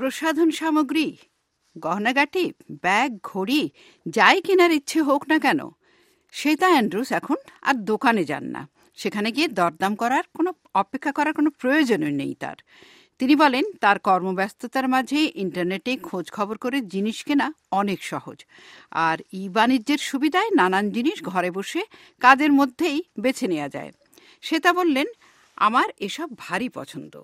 প্রসাধন সামগ্রী, গহনাগাটি, ব্যাগ, ঘড়ি যাই কেনার ইচ্ছে হোক না কেন, শ্বেতা অ্যান্ড্রুস এখন আর দোকানে যান না। সেখানে গিয়ে দরদাম করার অপেক্ষা করার কোনো প্রয়োজনই নেই তার। তিনি বলেন তার কর্মব্যস্ততার মাঝে ইন্টারনেটে খোঁজ খবর করে জিনিস কেনা অনেক সহজ, আর ই বাণিজ্যের সুবিধায় নানান জিনিস ঘরে বসে কাজের মধ্যেই বেছে নেওয়া যায়। শ্বেতা বললেন, আমার এসব ভারী পছন্দ।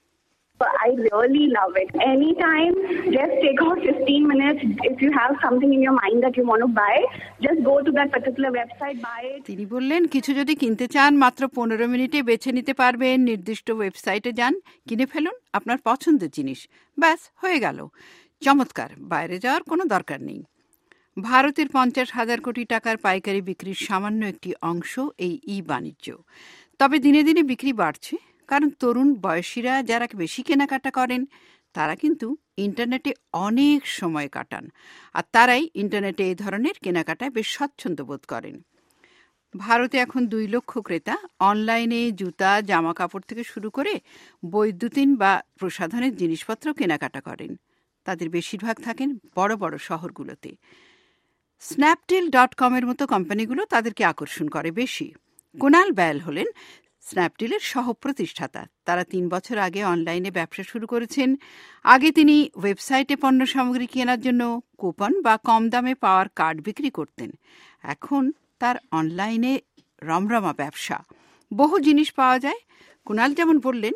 I really love it. Anytime, just take out 15 minutes. If you have something in your mind that you want to buy, just go to that particular website, buy it. তিনি বললেন, কিছু যদি কিনতে চান মাত্র 15 মিনিটে বেছে নিতে পারবেন। নির্দিষ্ট ওয়েবসাইটে যান, কিনে ফেলুন আপনার পছন্দের জিনিস, ব্যাস হয়ে গেল। চমৎকার, বাইরে যাওয়ার কোনো দরকার নেই। ভারতের 50,000 কোটি টাকার পাইকারি বিক্রির সামান্য একটি অংশ এই ই বাণিজ্য। তবে দিনে দিনে বিক্রি বাড়ছে, কারণ তরুণ বয়সীরা যারা বেশি কেনাকাটা করেন তারা কিন্তু ইন্টারনেটে অনেক সময় কাটান, আর তারাই ইন্টারনেটে এই ধরনের কেনাকাটায় বেশ স্বচ্ছন্দ বোধ করেন। ভারতে এখন 2 লক্ষ ক্রেতা অনলাইনে জুতা, জামা কাপড় থেকে শুরু করে বৈদ্যুতিন বা প্রসাধনের জিনিসপত্র কেনাকাটা করেন। তাদের বেশিরভাগ থাকেন বড় বড় শহরগুলোতে। Snapdeal.com এর মতো কোম্পানিগুলো তাদেরকে আকর্ষণ করে বেশি। কুনাল ব্যাল হলেন স্ন্যাপডিলের সহ প্রতিষ্ঠাতা। তারা 3 বছর আগে অনলাইনে ব্যবসা শুরু করেছেন। আগে তিনি ওয়েবসাইটে পণ্য সামগ্রী কেনার জন্য কুপন বা কম দামে পাওয়ার কার্ড বিক্রি করতেন। এখন তার অনলাইনে রমরমা ব্যবসা, বহু জিনিস পাওয়া যায়। কুনাল যেমন বললেন,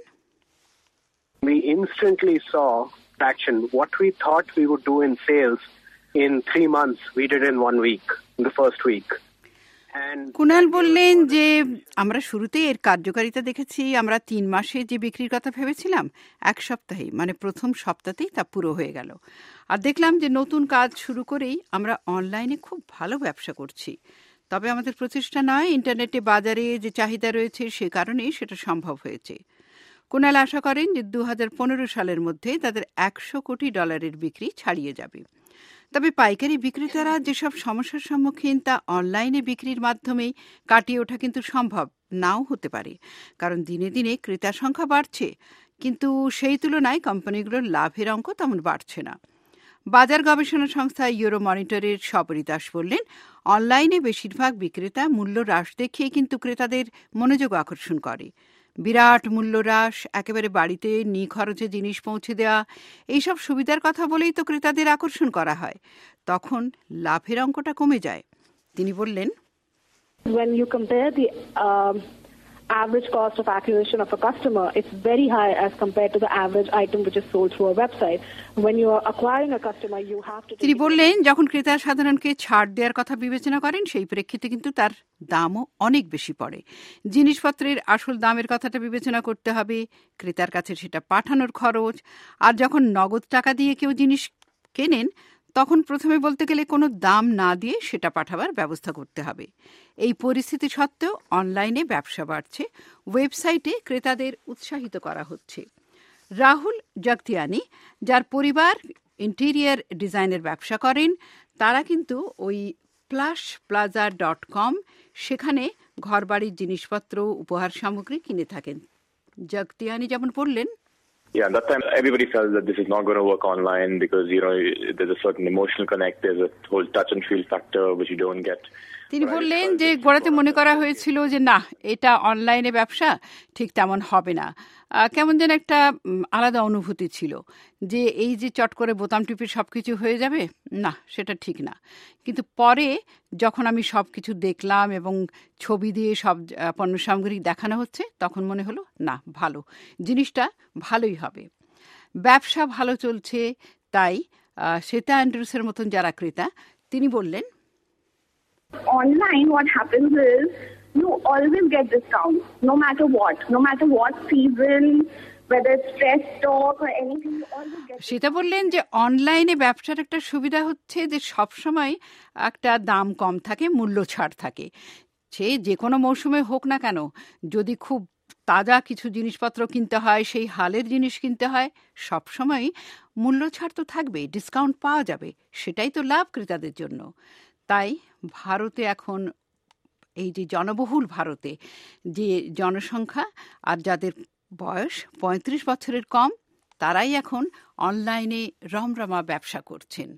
We instantly saw traction. What we thought we would do in sales in 3 months, we did in 1 week, in the first week. Kunal বললেন যে আমরা শুরুতেই এর কার্যকারিতা দেখেছি। আমরা 3 মাসে যে বিক্রির কথা ভেবেছিলাম 1 সপ্তাহেই, মানে প্রথম সপ্তাহতেই তা পুরো হয়ে গেল। আর দেখলাম যে নতুন কাজ শুরু করেই আমরা অনলাইনে খুব ভালো ব্যবসা করছি। তবে আমাদের প্রচেষ্টা নয়, ইন্টারনেটে বাজারে যে চাহিদা রয়েছে সে কারণেই সেটা সম্ভব হয়েছে। কুনাল আশা করেন যে 2015 সালের মধ্যে তাদের $100 কোটি বিক্রি ছাড়িয়ে যাবে। তবে পাইকারি বিক্রেতারা যেসব সমস্যার সম্মুখীন তা অনলাইনে বিক্রির মাধ্যমেই কাটিয়ে ওঠা কিন্তু সম্ভব নাও হতে পারে, কারণ দিনে দিনে ক্রেতার সংখ্যা বাড়ছে, কিন্তু সেই তুলনায় কোম্পানিগুলোর লাভের অঙ্ক তেমন বাড়ছে না। বাজার গবেষণা সংস্থা ইউরো মনিটরের শবরী দাস বললেন, অনলাইনে বেশিরভাগ বিক্রেতা মূল্য হ্রাস দেখিয়ে কিন্তু ক্রেতাদের মনোযোগ আকর্ষণ করে। বিরাট মূল্য হ্রাস, একেবারে বাড়িতে নিখরচে জিনিস পৌঁছে দেওয়া, এইসব সুবিধার কথা বলেই তো ক্রেতাদের আকর্ষণ করা হয়, তখন লাভের অঙ্কটা কমে যায়। তিনি বললেন, When you compare the average cost of acquisition of a customer, it's very high as compared to the average item which is sold through a website. When you are acquiring a customer, you have to... তিনি বললেন, যখন ক্রেতা সাধারণকে ছাড় দেওয়ার কথা বিবেচনা করেন সেই প্রেক্ষিতে কিন্তু তার দামও অনেক বেশি পড়ে। জিনিসপত্রের আসল দামের কথাটা বিবেচনা করতে হবে, ক্রেতার কাছে সেটা পাঠানোর খরচ। আর যখন নগদ টাকা দিয়ে কেউ জিনিস কেনেন তখন প্রথমে বলতে গেলে কোনো দাম না দিয়ে সেটা পাঠাবার ব্যবস্থা করতে হবে। এই পরিস্থিতি সত্ত্বেও অনলাইনে ব্যবসা বাড়ছে, ওয়েবসাইটে ক্রেতাদের উৎসাহিত করা হচ্ছে। রাহুল জগতিয়ানি, যার পরিবার ইন্টেরিয়ার ডিজাইনের ব্যবসা করেন, তারা কিন্তু ওই plushplaza.com সেখানে ঘরবাড়ির জিনিসপত্র, উপহার সামগ্রী কিনে থাকেন। জগতিয়ানি যেমন বললেন, Yeah, that time everybody felt that this is not going to work online because, there's a certain emotional connect, there's a whole touch and feel factor which you don't get. তিনি বললেন যে গোড়াতে মনে করা হয়েছিল যে না, এটা অনলাইনে ব্যবসা ঠিক তেমন হবে না। কেমন যেন একটা আলাদা অনুভূতি ছিল যে এই যে চট করে বোতাম টিপে সব কিছু হয়ে যাবে, না সেটা ঠিক না। কিন্তু পরে যখন আমি সব কিছু দেখলাম এবং ছবি দিয়ে সব পণ্য সামগ্রী দেখানো হচ্ছে, তখন মনে হলো না, ভালো, জিনিসটা ভালোই হবে। ব্যবসা ভালো চলছে, তাই শ্বেতা অ্যান্ড্রুসের মতন যারা ক্রেতা, তিনি বললেন, Online, what happens is you always get discounts, no matter what season, whether it's fresh stock or anything, you always get. সেটা বললেন যে অনলাইনে ব্যবসার একটা সুবিধা হচ্ছে যে সবসময় একটা দাম কম থাকে, মূল্য ছাড় থাকে। সে যে কোনো মৌসুমে হোক না কেন, যদি খুব তাজা কিছু জিনিসপত্র কিনতে হয়, সেই হালের জিনিস কিনতে হয়, সবসময় মূল্য ছাড় তো থাকবে, ডিসকাউন্ট পাওয়া যাবে, সেটাই তো লাভ ক্রেতাদের জন্য। তাই ভারতে এখন এই যে জনবহুল ভারতে যে জনসংখ্যা আর যাদের বয়স 35 বছরের কম, তারাই এখন অনলাইনে রমরমা ব্যবসা করছেন।